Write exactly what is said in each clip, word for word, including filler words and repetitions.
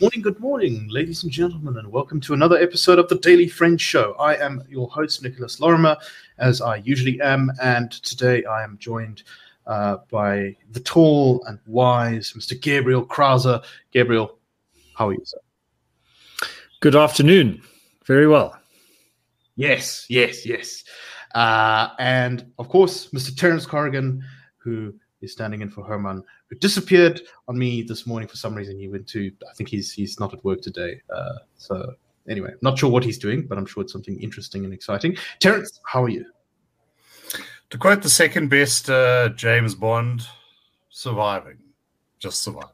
morning, good morning, ladies and gentlemen, and welcome to another episode of the Daily Friend Show. I am your host, Nicholas Lorimer, as I usually am, and today I am joined uh, by the tall and wise Mister Gabriel Krauser. Gabriel, how are you, sir? Good afternoon. Very well. Yes, yes, yes. Uh, and, of course, Mister Terence Corrigan, who is standing in for Herman, who disappeared on me this morning for some reason. He went to, I think he's he's not at work today. Uh, so anyway, not sure what he's doing, but I'm sure it's something interesting and exciting. Terence, how are you? To quote the second best uh, James Bond, surviving. Just surviving.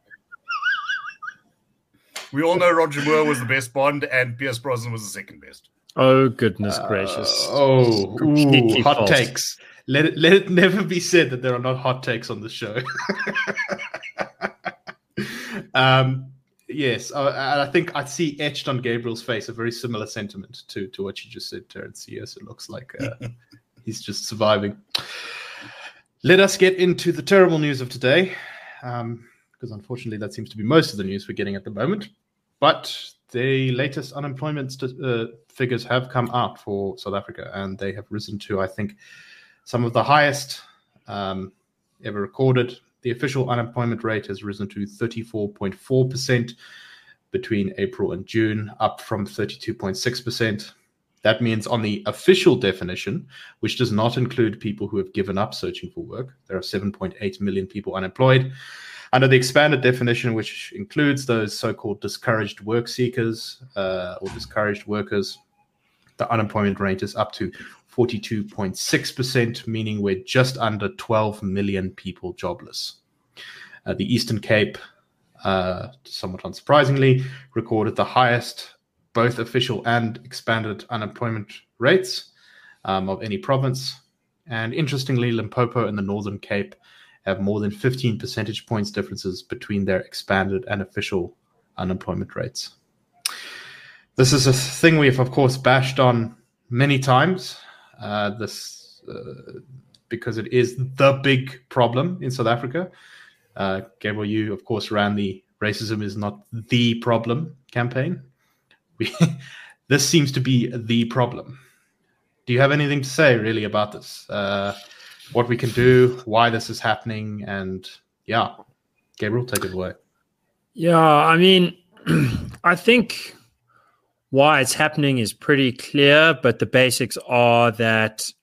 We all know Roger Moore was the best Bond and Pierce Brosnan was the second best. Oh, goodness gracious. Uh, oh, ooh, hot false. takes. Let it, let it never be said that there are not hot takes on the show. um, yes, I, I think I see etched on Gabriel's face a very similar sentiment to, to what you just said, Terence. Yes, it looks like uh, he's just surviving. Let us get into the terrible news of today, um, because unfortunately that seems to be most of the news we're getting at the moment. But the latest unemployment st- uh, figures have come out for South Africa, and they have risen to, I think, some of the highest um, ever recorded. The official unemployment rate has risen to thirty-four point four percent between April and June, up from thirty-two point six percent. That means on the official definition, which does not include people who have given up searching for work, there are seven point eight million people unemployed. Under the expanded definition, which includes those so-called discouraged work seekers uh, or discouraged workers, the unemployment rate is up to forty-two point six percent, meaning we're just under twelve million people jobless. Uh, the Eastern Cape, uh, somewhat unsurprisingly, recorded the highest both official and expanded unemployment rates um, of any province. And interestingly, Limpopo and the Northern Cape have more than fifteen percentage points differences between their expanded and official unemployment rates. This is a thing we've, of course, bashed on many times. Uh, this uh, because it is the big problem in South Africa. Uh, Gabriel, you, of course, ran the Racism is Not the Problem campaign. We, this seems to be the problem. Do you have anything to say, really, about this? Uh, what we can do, why this is happening, and, yeah, Gabriel, take it away. Yeah, I mean, I think why it's happening is pretty clear, but the basics are that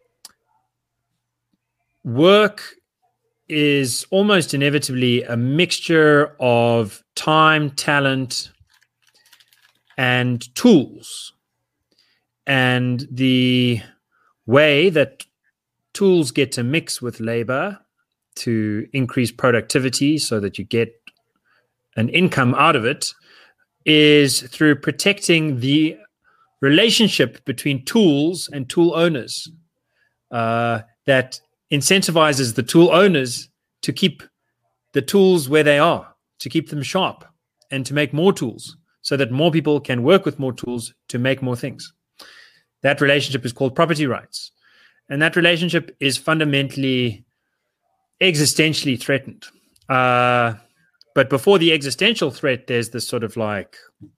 work is almost inevitably a mixture of time, talent, and tools. And the way that tools get to mix with labor to increase productivity so that you get an income out of it is through protecting the relationship between tools and tool owners uh, that incentivizes the tool owners to keep the tools where they are, to keep them sharp and to make more tools so that more people can work with more tools to make more things. That relationship is called property rights. And that relationship is fundamentally existentially threatened. Uh, But before the existential threat, there's this sort of like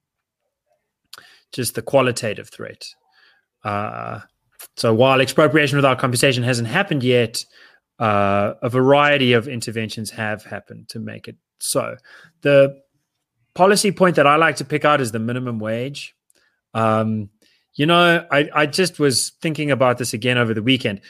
just the qualitative threat. Uh, so while expropriation without compensation hasn't happened yet, uh, a variety of interventions have happened to make it so. The policy point that I like to pick out is the minimum wage. Um, you know, I, I just was thinking about this again over the weekend.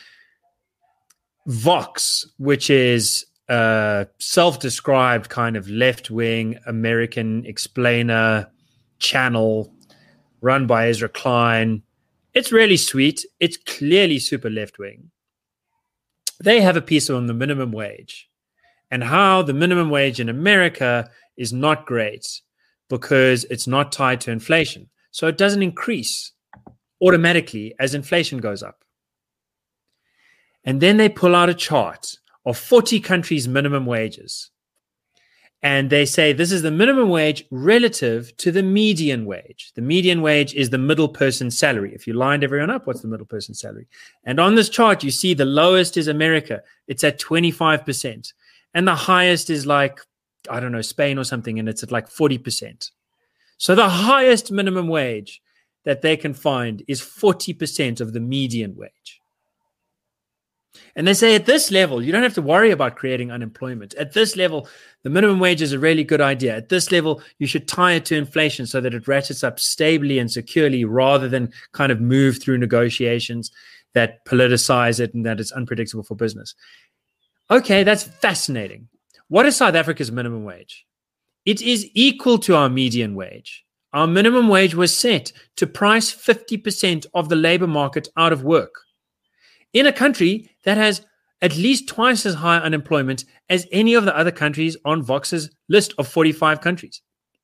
Vox, which is a self-described kind of left-wing American explainer channel run by Ezra Klein. It's really sweet. It's clearly super left-wing. They have a piece on the minimum wage and how the minimum wage in America is not great because it's not tied to inflation. So it doesn't increase automatically as inflation goes up. And then they pull out a chart of forty countries' minimum wages. And they say this is the minimum wage relative to the median wage. The median wage is the middle person's salary. If you lined everyone up, what's the middle person's salary? And on this chart, you see the lowest is America. It's at twenty-five percent. And the highest is like, I don't know, Spain or something, and it's at like forty percent. So the highest minimum wage that they can find is forty percent of the median wage. And they say at this level, you don't have to worry about creating unemployment. At this level, the minimum wage is a really good idea. At this level, you should tie it to inflation so that it ratchets up stably and securely rather than kind of move through negotiations that politicize it and that it's unpredictable for business. Okay, that's fascinating. What is South Africa's minimum wage? It is equal to our median wage. Our minimum wage was set to price fifty percent of the labor market out of work in a country that has at least twice as high unemployment as any of the other countries on Vox's list of forty-five countries.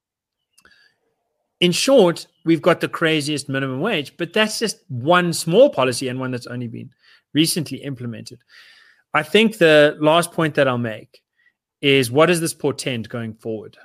In short, we've got the craziest minimum wage, but that's just one small policy and one that's only been recently implemented. I think the last point that I'll make is, what does this portend going forward?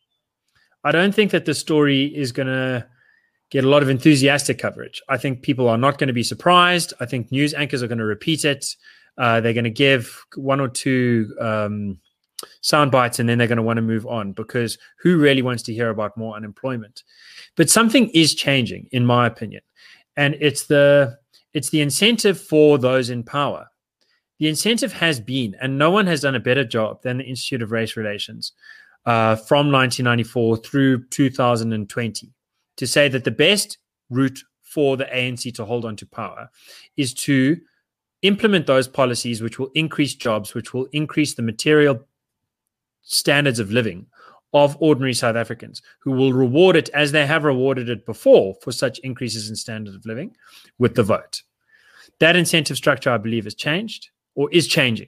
I don't think that the story is going to get a lot of enthusiastic coverage. I think people are not going to be surprised. I think news anchors are going to repeat it. Uh, they're going to give one or two um, sound bites, and then they're going to want to move on, because who really wants to hear about more unemployment? But something is changing, in my opinion, and it's the it's the incentive for those in power. The incentive has been, and no one has done a better job than the Institute of Race Relations uh, from nineteen ninety-four through two thousand twenty, to say that the best route for the A N C to hold on to power is to implement those policies which will increase jobs, which will increase the material standards of living of ordinary South Africans, who will reward it as they have rewarded it before for such increases in standard of living with the vote. That incentive structure, I believe, has changed or is changing.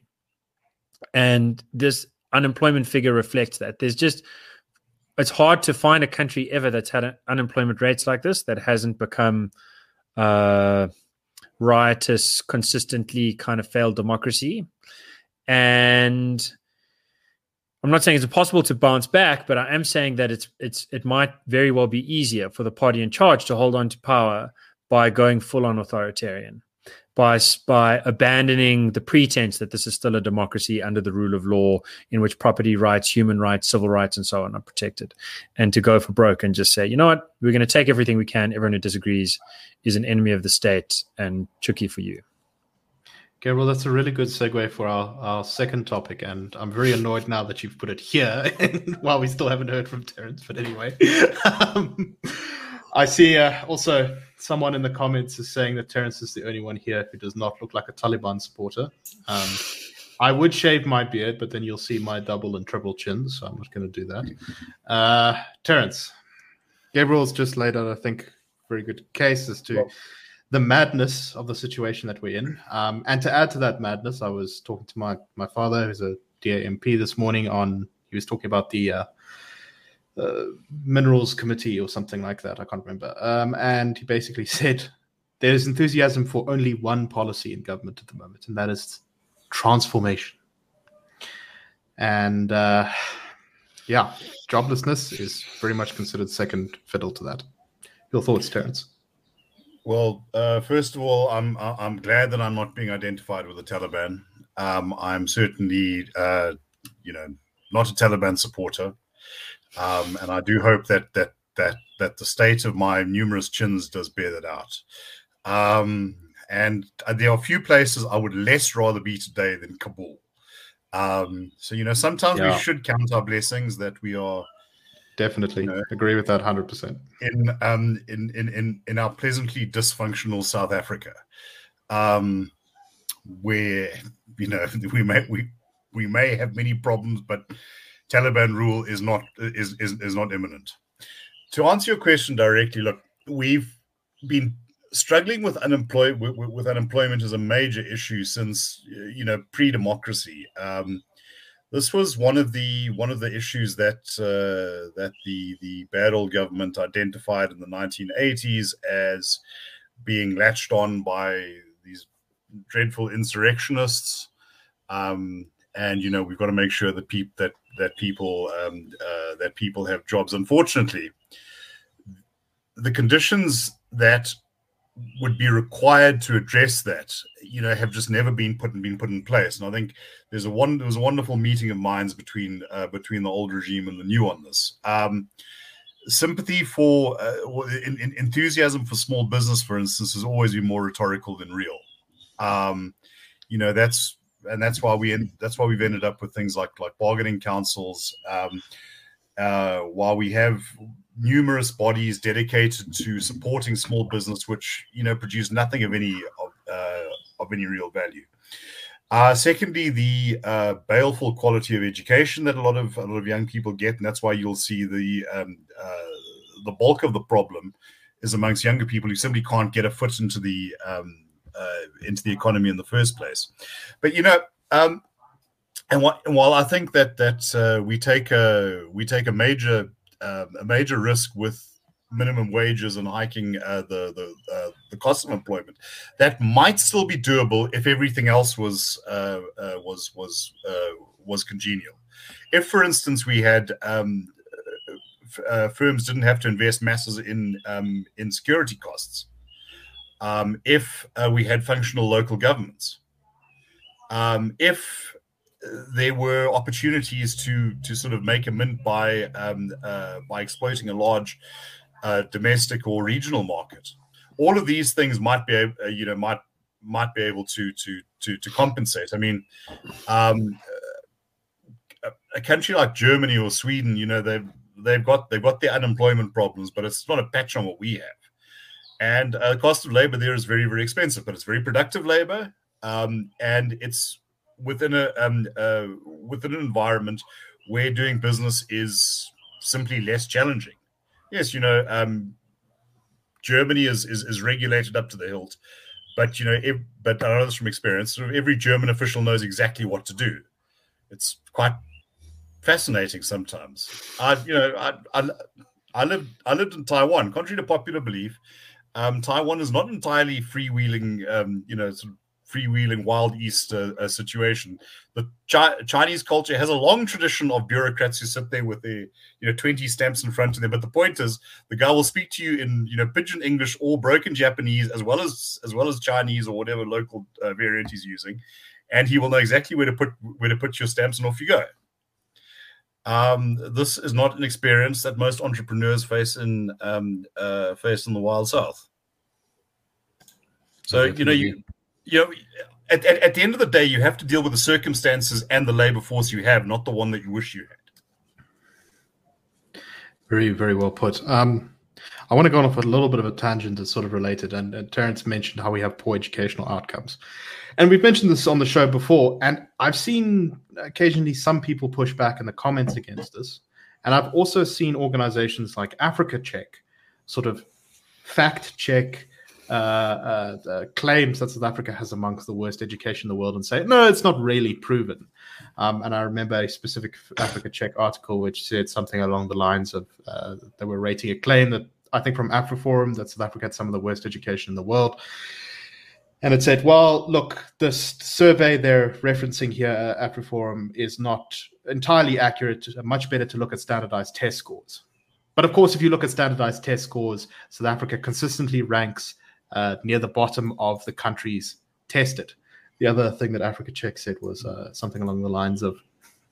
And this unemployment figure reflects that. There's just, it's hard to find a country ever that's had unemployment rates like this that hasn't become uh, riotous, consistently kind of failed democracy. And I'm not saying it's impossible to bounce back, but I am saying that it's it's it might very well be easier for the party in charge to hold on to power by going full on authoritarian, by by abandoning the pretense that this is still a democracy under the rule of law in which property rights, human rights, civil rights, and so on are protected, and to go for broke and just say, you know what, we're going to take everything we can. Everyone who disagrees is an enemy of the state, and chuki for you. Gabriel, that's a really good segue for our, our second topic, and I'm very annoyed now that you've put it here while we still haven't heard from Terence, but anyway. um, I see uh, also someone in the comments is saying that Terence is the only one here who does not look like a Taliban supporter. Um, I would shave my beard, but then you'll see my double and triple chins, so I'm not going to do that. Uh, Terence, Gabriel's just laid out, I think, a very good case as to... Well, the madness of the situation that we're in. Um, and to add to that madness, I was talking to my, my father, who's a D A M P this morning on, he was talking about the uh, uh, Minerals Committee or something like that. I can't remember. Um, and he basically said there's enthusiasm for only one policy in government at the moment, and that is transformation. And uh, yeah, joblessness is very much considered second fiddle to that. Your thoughts, Terence? Well, uh, first of all, I'm I'm glad that I'm not being identified with the Taliban. Um, I'm certainly, uh, you know, not a Taliban supporter, um, and I do hope that that that that the state of my numerous chins does bear that out. Um, and there are a few places I would less rather be today than Kabul. Um, so you know, sometimes yeah. we should count our blessings that we are. Definitely you know, agree with that one hundred percent. In um in in in in our pleasantly dysfunctional South Africa, um, where you know we may we we may have many problems, but Taliban rule is not is is is not imminent. To answer your question directly, look, we've been struggling with unemployment with, with unemployment as a major issue since you know pre-democracy. Um, This was one of the one of the issues that uh, that the the bad old government identified in the nineteen eighties as being latched on by these dreadful insurrectionists, um, and you know we've got to make sure that people that that people um, uh, that people have jobs. Unfortunately, the conditions that would be required to address that, you know, have just never been put been put in place. And I think there's a one there was a wonderful meeting of minds between uh, between the old regime and the new on this. Um, sympathy for uh, in, in enthusiasm for small business, for instance, has always been more rhetorical than real. Um, you know, that's and that's why we end, that's why we've ended up with things like like bargaining councils. Um, uh, while we have numerous bodies dedicated to supporting small business, which you know produce nothing of any of, uh, of any real value. Uh, secondly, the uh, baleful quality of education that a lot of a lot of young people get, and that's why you'll see the um, uh, the bulk of the problem is amongst younger people who simply can't get a foot into the um, uh, into the economy in the first place. But you know, um, and, what, and while I think that that uh, we take a we take a major uh, a major risk with minimum wages and hiking uh, the the uh, the cost of employment, that might still be doable if everything else was uh, uh, was was uh, was congenial. If, for instance, we had um, uh, firms didn't have to invest masses in um, in security costs, um, if uh, we had functional local governments, um, if there were opportunities to to sort of make a mint by um, uh, by exploiting a large Uh, domestic or regional market, all of these things might be, uh, you know, might might be able to to to to compensate. I mean, um, a, a country like Germany or Sweden, you know, they've they've got they've got their unemployment problems, but it's not a patch on what we have. And uh, the cost of labor there is very very expensive, but it's very productive labor, um, and it's within a um, uh, within an environment where doing business is simply less challenging. Yes, you know, um, Germany is, is is regulated up to the hilt, but you know, if, but I know this from experience. Sort of every German official knows exactly what to do. It's quite fascinating sometimes. I, you know, I I, I lived I lived in Taiwan. Contrary to popular belief, um, Taiwan is not entirely freewheeling. Um, you know, sort of freewheeling Wild East uh, uh, situation. The Chi- Chinese culture has a long tradition of bureaucrats who sit there with their, you know, twenty stamps in front of them. But the point is, the guy will speak to you in, you know, pidgin English or broken Japanese, as well as as well as Chinese or whatever local uh, variant he's using, and he will know exactly where to put where to put your stamps, and off you go. Um, this is not an experience that most entrepreneurs face in um, uh, face in the Wild South. So you know you. You know, at, at, at the end of the day, you have to deal with the circumstances and the labor force you have, not the one that you wish you had. Very, very well put. Um, I want to go off a little bit of a tangent that's sort of related. And, and Terence mentioned how we have poor educational outcomes. And we've mentioned this on the show before. And I've seen occasionally some people push back in the comments against this. And I've also seen organizations like Africa Check sort of fact check Uh, uh, uh, claims that South Africa has amongst the worst education in the world and say, no, it's not really proven. Um, and I remember a specific Africa Check article which said something along the lines of uh, they were rating a claim that I think from AfriForum that South Africa had some of the worst education in the world. And it said, well, look, this survey they're referencing here, uh, AfriForum, is not entirely accurate. Much better to look at standardized test scores. But of course, if you look at standardized test scores, South Africa consistently ranks Uh, near the bottom of the countries tested. The other thing that Africa Check said was uh, something along the lines of,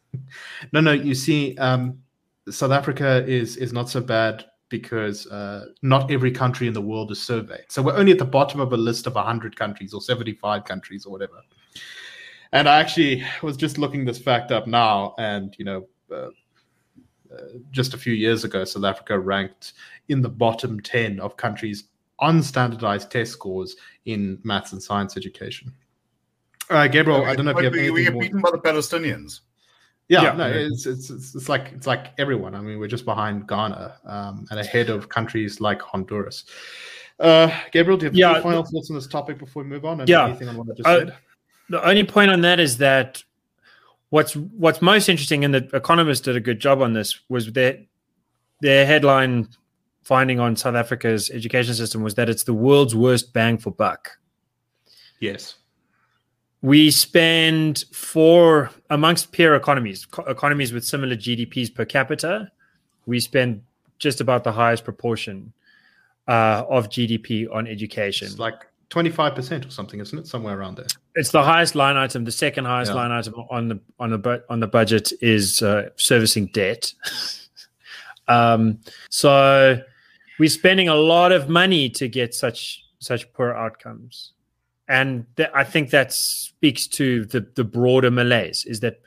no, no, you see, um, South Africa is is not so bad because uh, not every country in the world is surveyed. So we're only at the bottom of a list of one hundred countries or seventy-five countries or whatever. And I actually was just looking this fact up now, and, you know, uh, uh, just a few years ago, South Africa ranked in the bottom ten of countries on standardized test scores in maths and science education. Uh, Gabriel, I don't know if you have anything we get more. beaten by the Palestinians. Yeah, Yeah. no, it's, it's it's it's like it's like everyone. I mean, we're just behind Ghana um, and ahead of countries like Honduras. Uh, Gabriel, do you have Yeah, any final thoughts on this topic before we move on? And Yeah. anything on what I just Uh, said? The only point on that is that what's what's most interesting, and the Economist did a good job on this, was that their headline finding on South Africa's education system was that it's the world's worst bang for buck. Yes. We spend for amongst peer economies, co- economies with similar G D Ps per capita, we spend just about the highest proportion uh, of G D P on education. It's like twenty-five percent or something, isn't it? Somewhere around there. It's the highest line item. The second highest Yeah. line item on the on the bu- on the budget is uh, servicing debt. Um, so we're spending a lot of money to get such such poor outcomes. And th- I think that speaks to the, the broader malaise, is that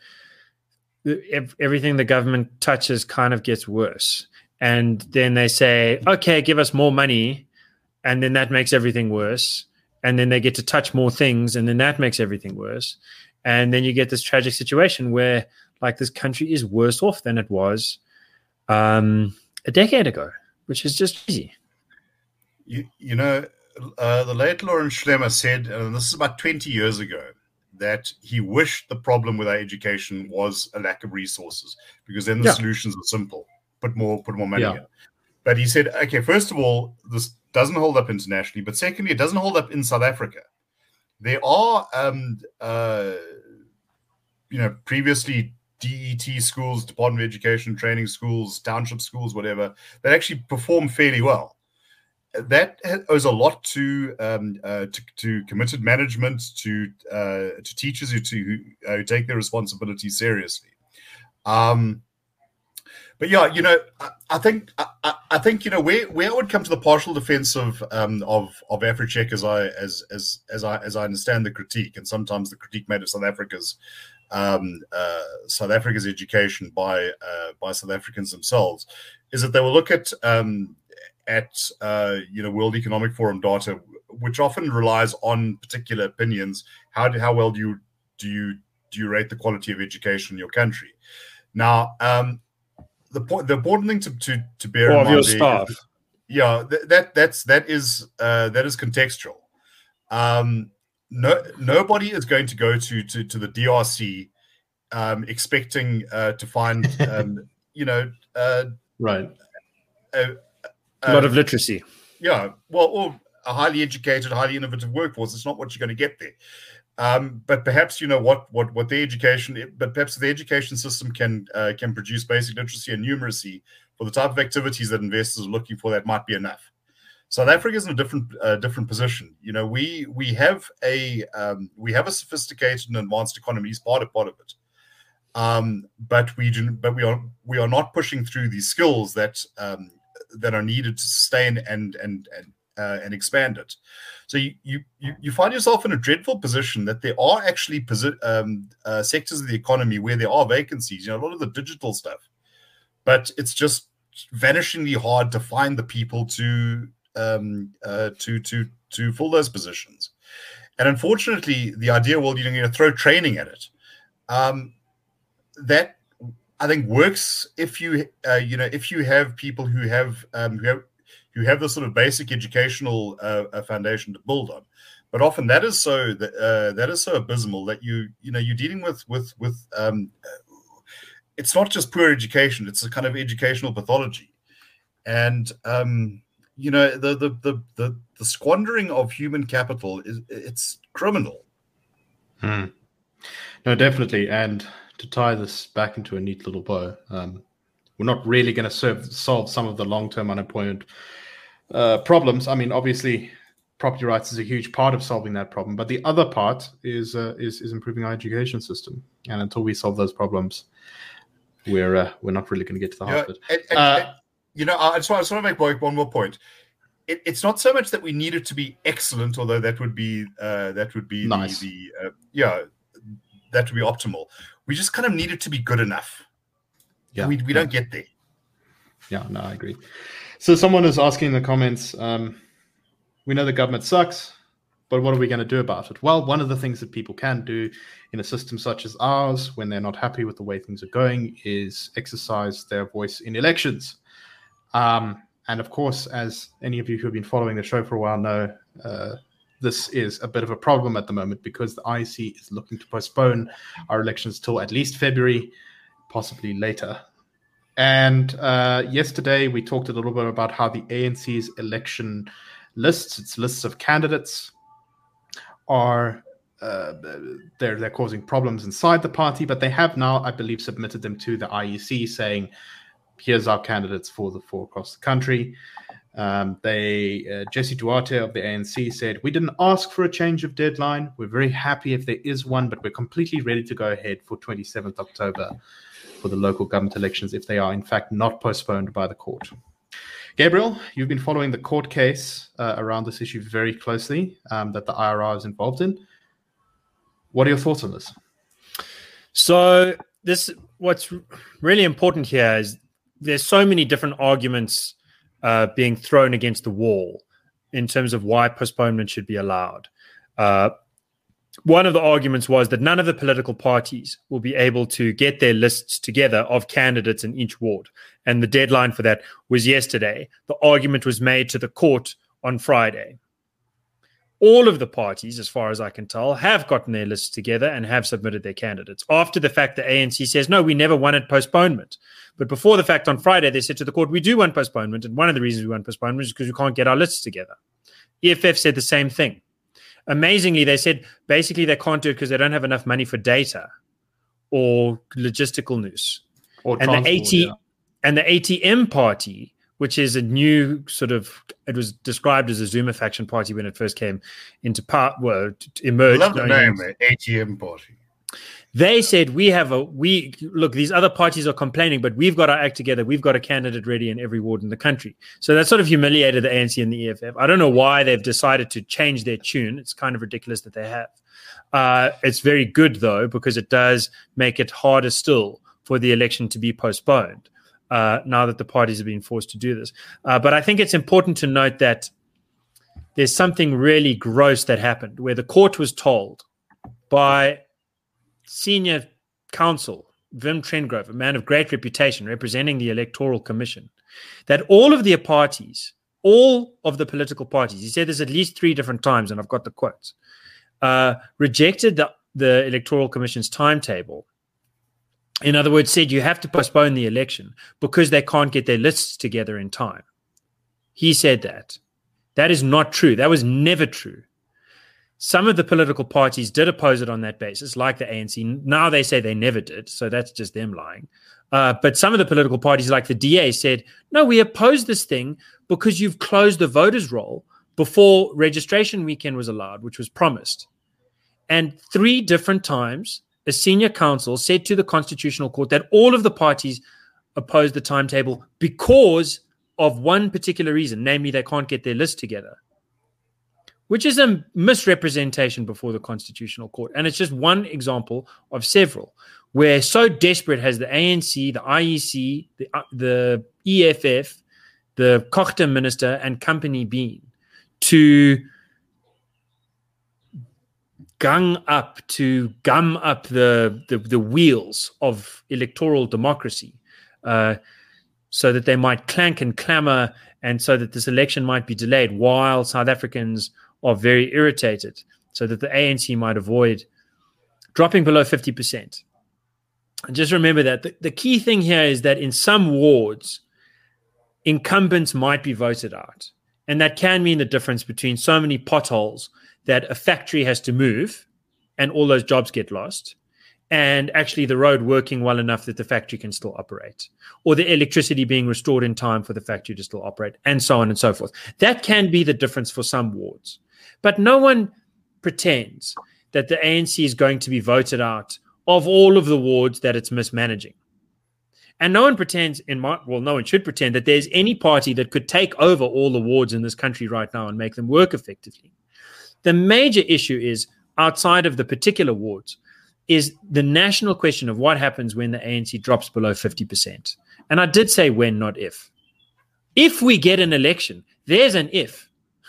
ev- everything the government touches kind of gets worse. And then they say, okay, give us more money. And then that makes everything worse. And then they get to touch more things. And then that makes everything worse. And then you get this tragic situation where, like, this country is worse off than it was um, a decade ago, which is just easy. You, you know, Uh, the late Lawrence Schlemmer said, and this is about twenty years ago, that he wished the problem with our education was a lack of resources, because then the Yeah. solutions are simple: put more, put more money Yeah. in. But he said, okay, first of all, this doesn't hold up internationally, but secondly, it doesn't hold up in South Africa. There are, um, uh, you know, previously D E T schools, Department of Education Training schools, township schools, whatever, that actually perform fairly well. That owes a lot to um, uh, to, to committed management, to uh, to teachers who to who, uh, who take their responsibility seriously. Um, but yeah, you know, I, I think I, I think you know where, where I would come to the partial defense of um, of of AfriCheck as I as as as I as I understand the critique, and sometimes the critique made of South Africa's um, uh, South Africa's education by uh, by South Africans themselves, is that they will look at um, at uh, you know World Economic Forum data, which often relies on particular opinions. How do, how well do you do you do you rate the quality of education in your country? Now, um, the point, the important thing to to, to bear Or in of mind, your is, staff. yeah, th- that that's that is uh, that is contextual. Um, no, nobody is going to go to to, to the D R C um, expecting uh, to find um, you know uh, Right. a, A lot of literacy. Yeah, well, or a highly educated, highly innovative workforce. It's not what you're going to get there. Um, but perhaps you know what what what the education, but perhaps the education system can uh, can produce basic literacy and numeracy for the type of activities that investors are looking for. That might be enough. South Africa is in a different uh, different position. You know, we we have a um, we have a sophisticated and advanced economy. It's part of part of it. Um, but we do, but we are we are not pushing through these skills that um, that are needed to sustain and and and uh, and expand it. So you, you you find yourself in a dreadful position that there are actually posi- um, uh, sectors of the economy where there are vacancies. You know, a lot of the digital stuff, but it's just vanishingly hard to find the people to um, uh, to to to fill those positions. And unfortunately, the idea, well, you're going to throw training at it. Um, that I think works if you uh, you know if you have people who have um, who have who have the sort of basic educational uh, foundation to build on, but often that is so uh, that is so abysmal that you you know you're dealing with with with um, it's not just poor education; it's a kind of educational pathology, and um, you know the, the the the the squandering of human capital is it's criminal. Hmm. No, definitely, and to tie this back into a neat little bow, um, we're not really going to serve, solve some of the long-term unemployment uh, problems. I mean, obviously, property rights is a huge part of solving that problem, but the other part is uh, is, is improving our education system. And until we solve those problems, we're uh, we're not really going to get to the heart of it. And, and, Uh, and, you know, I just want, I just want to make one more point. It, it's not so much that we need it to be excellent, although that would be uh, that would be Nice. the, the uh, yeah, that would be optimal. We just kind of need it to be good enough. Yeah, we we yeah. don't get there. Yeah, no, I agree. So someone is asking in the comments, um, we know the government sucks, but what are we going to do about it? Well, one of the things that people can do in a system such as ours, when they're not happy with the way things are going, is exercise their voice in elections. Um, and of course, as any of you who have been following the show for a while know, uh, this is a bit of a problem at the moment because the I E C is looking to postpone our elections till at least February, possibly later. And uh, yesterday we talked a little bit about how the A N C's election lists, its lists of candidates, are uh, they're they're causing problems inside the party, but they have now, I believe, submitted them to the I E C, saying, "Here's our candidates for the four across the country." Um, they uh, Jesse Duarte of the A N C said, "We didn't ask for a change of deadline. We're very happy if there is one, but we're completely ready to go ahead for twenty-seventh October." for the local government elections if they are in fact not postponed by the court. Gabriel, you've been following the court case uh, around this issue very closely um, that the I R R is involved in. What are your thoughts on this? So this, what's really important here is there's so many different arguments uh, being thrown against the wall in terms of why postponement should be allowed. Uh, one of the arguments was that none of the political parties will be able to get their lists together of candidates in each ward. And the deadline for that was yesterday. The argument was made to the court on Friday. All of the parties, as far as I can tell, have gotten their lists together and have submitted their candidates. After the fact, the A N C says, no, we never wanted postponement. But before the fact, on Friday, they said to the court, we do want postponement. And one of the reasons we want postponement is because we can't get our lists together. E F F said the same thing. Amazingly, they said basically they can't do it because they don't have enough money for data or logistical news. Or and the AT yeah. and the A T M party, which is a new sort of, it was described as a Zuma faction party when it first came into part, well, emerged. I love the name, A T M party. They said, we have a, we, look, these other parties are complaining, but we've got our act together. We've got a candidate ready in every ward in the country. So that sort of humiliated the A N C and the E F F. I don't know why they've decided to change their tune. It's kind of ridiculous that they have. Uh, it's very good, though, because it does make it harder still for the election to be postponed uh, now that the parties have been forced to do this. Uh, but I think it's important to note that there's something really gross that happened where the court was told by senior counsel, Wim Trengove, a man of great reputation representing the Electoral Commission, that all of the parties, all of the political parties, he said this at least three different times, and I've got the quotes, uh, rejected the, the Electoral Commission's timetable. In other words, said you have to postpone the election because they can't get their lists together in time. He said that. That is not true. That was never true. Some of the political parties did oppose it on that basis, like the A N C. Now they say they never did, so that's just them lying. Uh, but some of the political parties, like the D A, said, no, we oppose this thing because you've closed the voters' roll before registration weekend was allowed, which was promised. And three different times, a senior counsel said to the Constitutional Court that all of the parties opposed the timetable because of one particular reason, namely they can't get their list together, which is a misrepresentation before the Constitutional Court. And it's just one example of several where so desperate has the A N C, the I E C, the, uh, the E F F, the Kochte minister and company been to gung up, to gum up the, the, the wheels of electoral democracy uh, so that they might clank and clamor and so that this election might be delayed while South Africans are very irritated, so that the A N C might avoid dropping below fifty percent. And just remember that the, the key thing here is that in some wards, incumbents might be voted out. And that can mean the difference between so many potholes that a factory has to move and all those jobs get lost, and actually the road working well enough that the factory can still operate, or the electricity being restored in time for the factory to still operate, and so on and so forth. That can be the difference for some wards. But no one pretends that the A N C is going to be voted out of all of the wards that it's mismanaging. And no one pretends, in my, well, no one should pretend that there's any party that could take over all the wards in this country right now and make them work effectively. The major issue is, outside of the particular wards, is the national question of what happens when the A N C drops below fifty percent. And I did say when, not if. If we get an election, there's an if.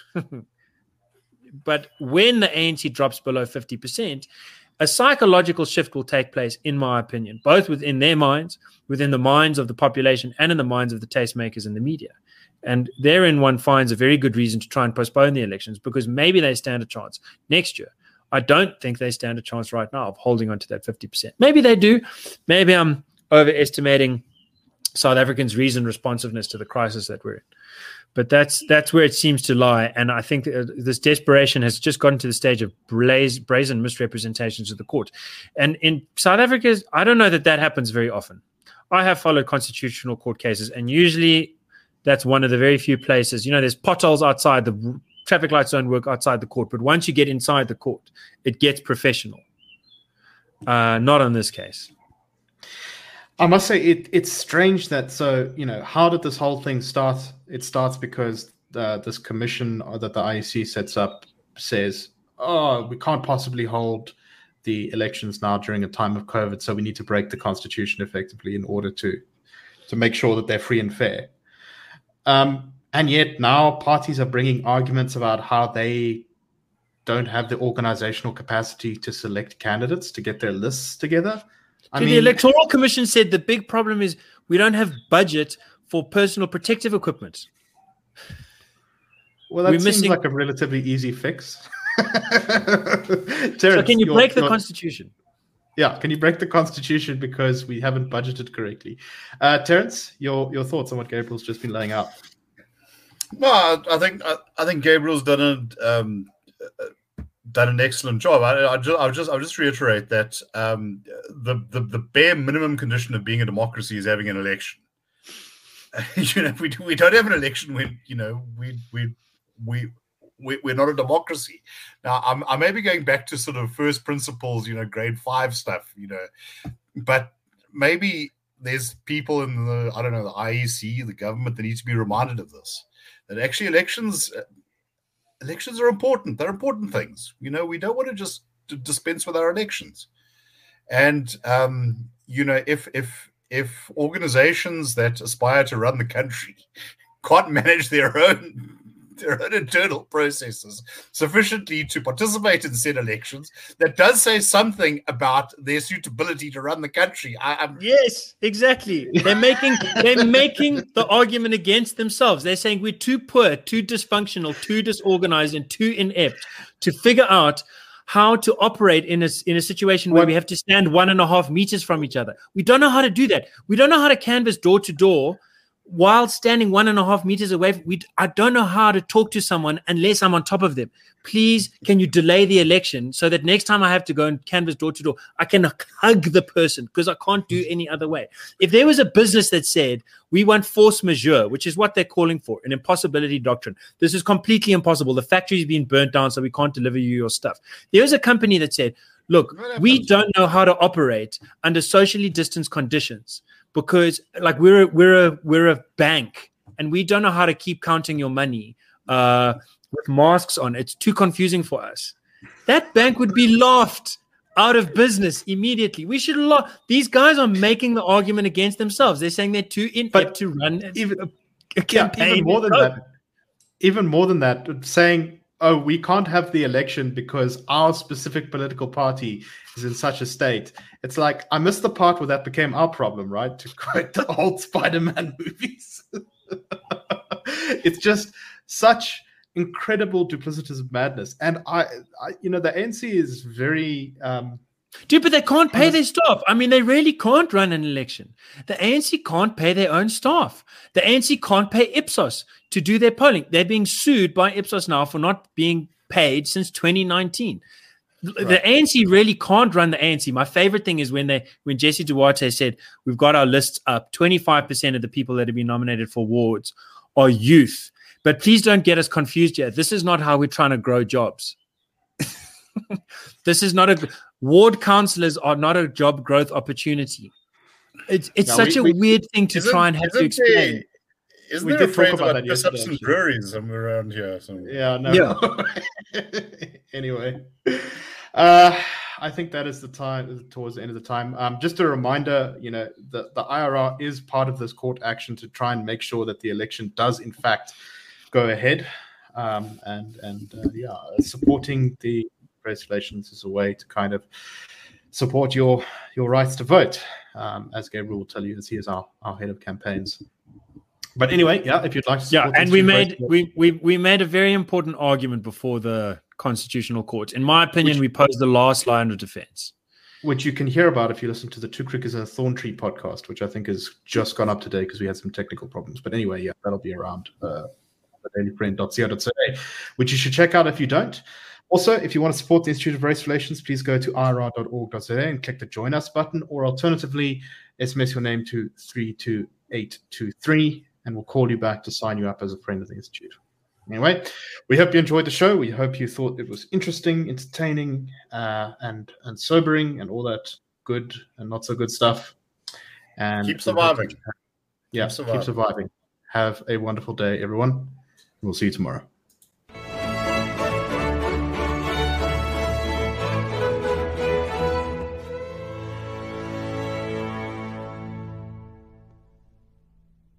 But when the A N C drops below fifty percent, a psychological shift will take place, in my opinion, both within their minds, within the minds of the population, and in the minds of the tastemakers and the media. And therein one finds a very good reason to try and postpone the elections, because maybe they stand a chance next year. I don't think they stand a chance right now of holding on to that fifty percent. Maybe they do. Maybe I'm overestimating South Africans' reasoned responsiveness to the crisis that we're in. But that's that's where it seems to lie. And I think this desperation has just gotten to the stage of blaze, brazen misrepresentations of the court. And in South Africa, I don't know that that happens very often. I have followed constitutional court cases, and usually that's one of the very few places. You know, there's potholes outside, the traffic lights don't work outside the court. But once you get inside the court, it gets professional. Uh, not on this case. I must say it, it's strange that so you know how did this whole thing start? It starts because uh, this commission that the I E C sets up says, "Oh, we can't possibly hold the elections now during a time of COVID, so we need to break the constitution effectively in order to to make sure that they're free and fair." Um, and yet now parties are bringing arguments about how they don't have the organizational capacity to select candidates to get their lists together. I So mean, the Electoral Commission said the big problem is we don't have budget for personal protective equipment. well, that we're seems missing- like a relatively easy fix. Terrence, So can you your- break the your- Constitution? Yeah, can you break the Constitution because we haven't budgeted correctly? Uh, Terrence, your your thoughts on what Gabriel's just been laying out? Well, I think I, I think Gabriel's done a um, done an excellent job. I, I just I'll just I'll just reiterate that um, the, the the bare minimum condition of being a democracy is having an election. you know, we we don't have an election when you know we we we. We, we're not a democracy. Now, I'm, I may be going back to sort of first principles, you know, grade five stuff, you know, but maybe there's people in the, I don't know, the I E C, the government that needs to be reminded of this, that actually elections, elections are important. They're important things. You know, we don't want to just dispense with our elections. And, um, you know, if, if, if organizations that aspire to run the country can't manage their own their own internal processes sufficiently to participate in said elections, that does say something about their suitability to run the country. I, I'm... Yes, exactly. They're making they're making the argument against themselves. They're saying we're too poor, too dysfunctional, too disorganized, and too inept to figure out how to operate in a, in a situation where What? we have to stand one and a half meters from each other. We don't know how to do that. We don't know how to canvass door to door while standing one and a half meters away. We, I don't know how to talk to someone unless I'm on top of them. Please, can you delay the election so that next time I have to go and canvass door to door, I can hug the person because I can't do any other way. If there was a business that said, we want force majeure, which is what they're calling for, an impossibility doctrine. This is completely impossible. The factory's been burnt down, so we can't deliver you your stuff. There was a company that said, look, we don't know how to operate under socially distanced conditions. Because like we're a, we're a we're a bank and we don't know how to keep counting your money uh, with masks on. It's too confusing for us. That bank would be laughed out of business immediately. We should laugh. These guys are making the argument against themselves. They're saying they're too inept But to run even, a, a campaign. Yeah, even more than Oh. that, even more than that, saying, "Oh, we can't have the election because our specific political party is in such a state." It's like, I missed the part where that became our problem, right? To quote the old Spider-Man movies. It's just such incredible duplicitous madness. And I, I, you know, the A N C is very... Um, Dude, but they can't pay their staff. I mean, they really can't run an election. The A N C can't pay their own staff. The A N C can't pay Ipsos to do their polling. They're being sued by Ipsos now for not being paid since twenty nineteen. Right. The A N C really can't run the A N C. My favorite thing is when they when Jesse Duarte said, we've got our lists up, twenty-five percent of the people that have been nominated for wards are youth. But please don't get us confused here. This is not how we're trying to grow jobs. This is not a ward councillors are not a job growth opportunity. It's it's No, such we- a we- weird thing to try and have to explain. There, isn't We there a did talk phrase about about that piss-ups yesterday, and actually. breweries somewhere around here? Somewhere? Yeah, no. Yeah. Anyway, uh, I think that is the time towards the end of the time. Um, just a reminder, you know, the, the I R R is part of this court action to try and make sure that the election does in fact go ahead. Um, and and uh, yeah, supporting the race relations is a way to kind of support your your rights to vote, um, as Gabriel will tell you, as he is our, our head of campaigns. But anyway, yeah, if you'd like to Yeah, support and this we race made relations- we, we we made a very important argument before the Constitutional Court. In my opinion, Which- we posed the last line of defense. which you can hear about if you listen to the Two Crickets and a Thorn Tree podcast, which I think has just gone up today because we had some technical problems. But anyway, yeah, that'll be around uh, daily friend dot co dot za, which you should check out if you don't. Also, if you want to support the Institute of Race Relations, please go to I R R dot org dot za and click the Join Us button, or alternatively, S M S your name to three two eight two three, and we'll call you back to sign you up as a friend of the Institute. Anyway, we hope you enjoyed the show. We hope you thought it was interesting, entertaining, uh, and and sobering, and all that good and not so good stuff. And keep surviving. Yeah, keep surviving. keep surviving. Have a wonderful day, everyone. We'll see you tomorrow.